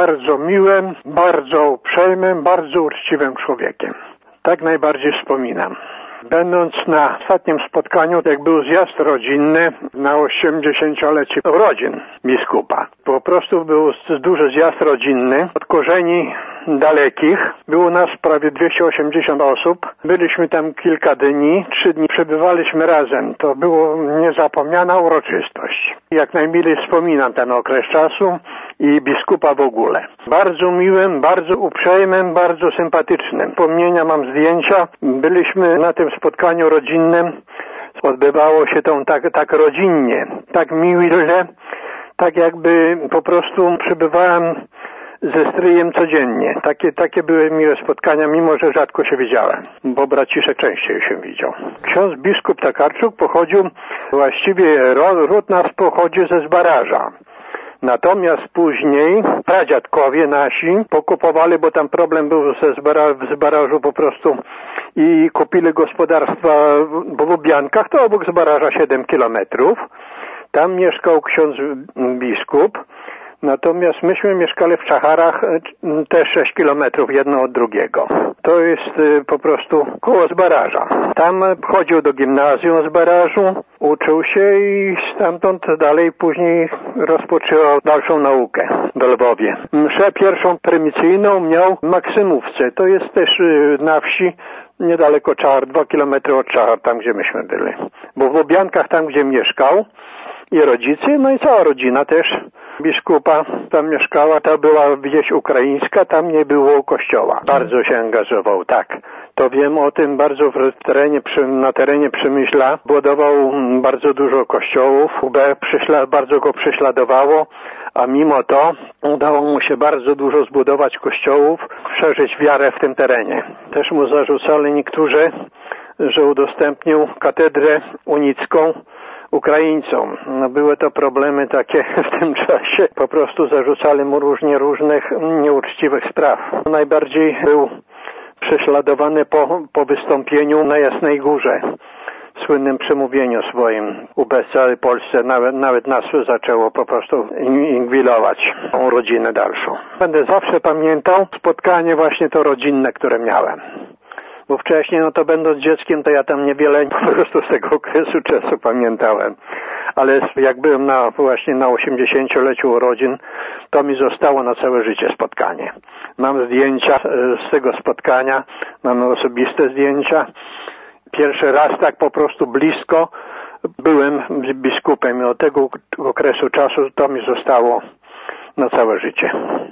bardzo miłym, bardzo uprzejmym, bardzo uczciwym człowiekiem. Tak najbardziej wspominam. Będąc na ostatnim spotkaniu, jak był zjazd rodzinny na 80-lecie urodzin biskupa. Po prostu był duży zjazd rodzinny od korzeni dalekich. Było nas prawie 280 osób. Byliśmy tam kilka dni, 3 dni przebywaliśmy razem. To było niezapomniana uroczystość. Jak najmilej wspominam ten okres czasu i biskupa w ogóle. Bardzo miłym, bardzo uprzejmym, bardzo sympatycznym. Wspomnienia mam zdjęcia. Byliśmy na tym spotkaniu rodzinnym. Odbywało się to tak rodzinnie, tak miłe, tak jakby po prostu przebywałem ze stryjem codziennie. Takie były miłe spotkania, mimo że rzadko się widziałem, bo braciszek częściej się widział. Ksiądz biskup Takarczuk pochodził, właściwie ród nas pochodzi ze Zbaraża. Natomiast później pradziadkowie nasi pokupowali, bo tam problem był w Zbarażu po prostu i kupili gospodarstwa w Lubiankach, to obok Zbaraża 7 kilometrów. Tam mieszkał ksiądz biskup. Natomiast myśmy mieszkali w Czacharach też 6 kilometrów jedno od drugiego. To jest po prostu koło Zbaraża. Tam chodził do gimnazjum w Zbarażu, uczył się i stamtąd dalej później rozpoczął dalszą naukę do Lwowie. Mszę pierwszą prymicyjną miał w Maksymówce. To jest też na wsi niedaleko Czachar, 2 kilometry od Czachar, tam gdzie myśmy byli. Bo w Lubiankach, tam gdzie mieszkał i rodzice, no i cała rodzina też biskupa tam mieszkała, to była wieś ukraińska, tam nie było kościoła. Bardzo się angażował, tak. To wiem o tym bardzo na terenie Przemyśla. Budował bardzo dużo kościołów, UB bardzo go prześladowało, a mimo to udało mu się bardzo dużo zbudować kościołów, szerzyć wiarę w tym terenie. Też mu zarzucali niektórzy, że udostępnił katedrę unicką Ukraińcom. No były to problemy takie w tym czasie. Po prostu zarzucali mu różnych nieuczciwych spraw. Najbardziej był prześladowany po wystąpieniu na Jasnej Górze. Słynnym przemówieniu swoim UB w całej Polsce. Nawet nas zaczęło po prostu inwigilować tą rodzinę dalszą. Będę zawsze pamiętał spotkanie właśnie to rodzinne, które miałem. Bo wcześniej, no to będąc dzieckiem, to ja tam niewiele po prostu z tego okresu czasu pamiętałem. Ale jak byłem właśnie na 80-leciu urodzin, to mi zostało na całe życie spotkanie. Mam zdjęcia z tego spotkania, mam osobiste zdjęcia. Pierwszy raz tak po prostu blisko byłem biskupem i od tego okresu czasu to mi zostało na całe życie.